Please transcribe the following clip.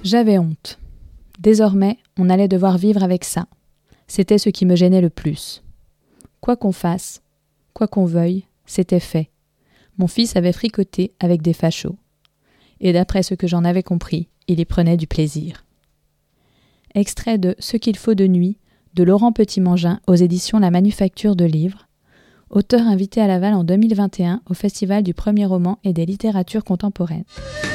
J'avais honte. Désormais, on allait devoir vivre avec ça. C'était ce qui me gênait le plus. Quoi qu'on fasse, quoi qu'on veuille, c'était fait. Mon fils avait fricoté avec des fachos. Et d'après ce que j'en avais compris, il y prenait du plaisir. Extrait de Ce qu'il faut de nuit, de Laurent Petit-Mangin aux éditions La Manufacture de Livres, auteur invité à Laval en 2021 au Festival du premier roman et des littératures contemporaines.